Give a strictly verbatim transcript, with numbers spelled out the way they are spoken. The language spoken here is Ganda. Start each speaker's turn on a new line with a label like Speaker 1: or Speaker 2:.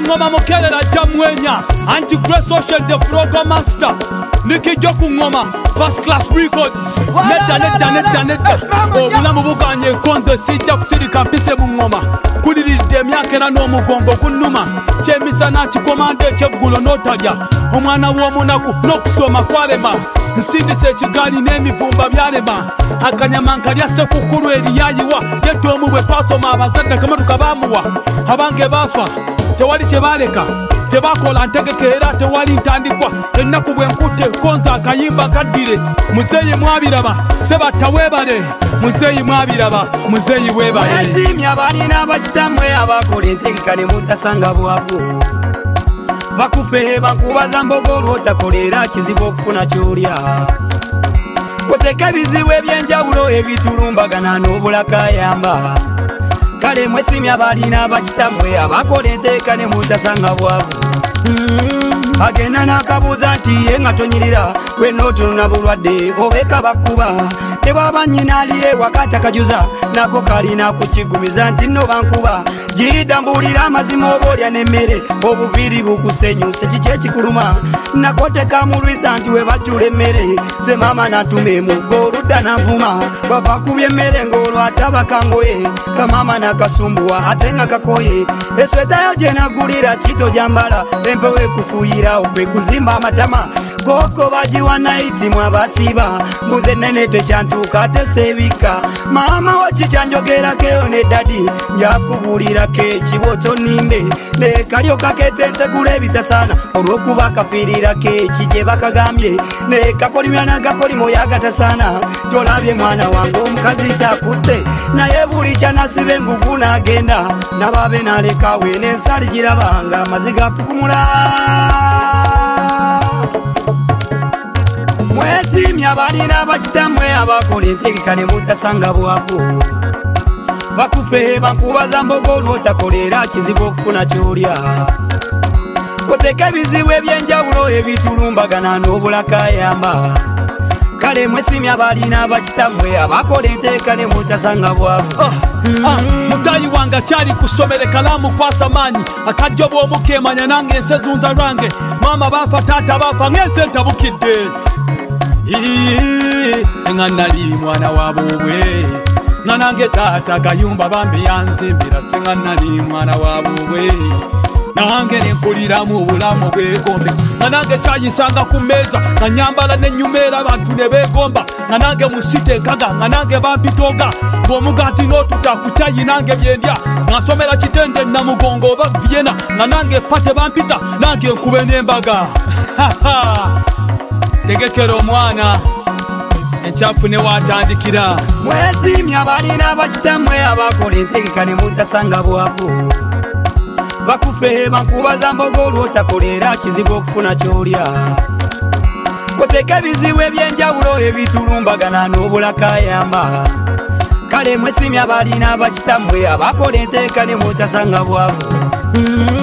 Speaker 1: ngoma mukelera jamwenya anti Grace Ocean the Frogo Master Niki Joku ngoma First Class Records Neta neta neta neta Obulamu bukanye konze sijja kusirika mpise mu ngoma kuliridde emyaka era n'omugongo kunuma kyemisana kikomande ekyeggulo n'otalya omwana w'omunaku n'okusoma kwalema nsindise ekigaali n'emivumba byalema akanyama nkalya ssekukulu eriyayiwa yetoomu bwe twasoma abazadde kamaduka baamuwa abange baafa tewali kye baaleka tebakola ntegeke era tewali ntandikwa ennaku bwe nkutte konza akayimba kaddire muzeeyi mwabiraba sebatta weebale muzeeyi mwabiraba muzeeyi weebale
Speaker 2: esimya abalina abakitamwe abakola entegeka ne mutasanga bwavu bakufe bakubaza mbogolo otakolera kizibu okufuna kyolya koteka ebizibu ebyenjawulo ebitulumbagana n'obulakayamba kale mwesimya abalina abakitamwe abakola entegeka ne mutasanga bwavu agenda n'akabuuza nti ye nga tonyirira wenootununa bulwadde obeka bakuba tebwaba nnyina aliye wakati akajuza nako kalina kukigumiza nti nno bankuba giridda mbuulira amazima oba olya n'emmere obuviiri bukusenyuse kiki ekikuluma nakoteka mulwisa nti we bajjula emmere ze maama natuma emugga oludda nanvuma babakubya emmere ng'olwo atabakangoye kamaama nakasumbuwa ate nga kakoye eswetayo gye nagulira kito gyambala empewo ekufuuyira okwe kuzimba amatama koko bagiwa naiti mwabasiba mbuze nene tekyantuuka teseebika maama wo kikyanjogerakeo ne dadi njakubuulirako ekiboto nimbe nekalyo kaketentegula ebitasaana olw'okuba kafiirirako eki gye bakagambye nekakolimya nagakolimo yagatasaana tolabye mwana wange omukazi takutte naye buli kyanasiba engugu n'agenda nababe nalekawe n'ensali girabanga amaziga fukumula mwesimya abalina abakitamwe abakola entegeka ne mutasanga bwavu bakufe bakubaza mbogolo otakolera kizibu okufuna kyolya koteka ebizibu ebyenjawulo ebitulumbagana n'obulakayamba kale mwesimya abalina abakitamwe abakola entegeka ne mutasanga bwavu
Speaker 1: mutayi wange akyali kusomere kalaamu kwasa maanyi akajjo bw'omukemanya nange ensezunza lwange maama baafa taata baafa ng'ense ntabukidde singa nali mwana wabuubwe nga nange taata gayumba bambi yanzimbira singa nali mwana wabuubwe nange nenkuliramu obulamu bwegombesa nga nange kyayisanga ku mmeeza nga nyambala nenyumeera abantu ne beegomba nga nange musite enkaga nga nange bampitoga ng'omugati n'otuta ku kyayi nange byendya nga nsomera kitende namugongo oba byena nga nange pate bampita nange nkube n'embaga tegekera omwana ekyafu ne watandikira
Speaker 2: mwesimya abalina abakitamwe abakola entegeka ne mutasanga bwavu bakufe bakubaza mbogolo otakolera kizibu okufuna kyolya koteka ebizibu ebyenjawulo ebitulumbagana n'obulakayamba kale mwesimya abalina abakitamwe abakola entegeka ne mutasanga bwavu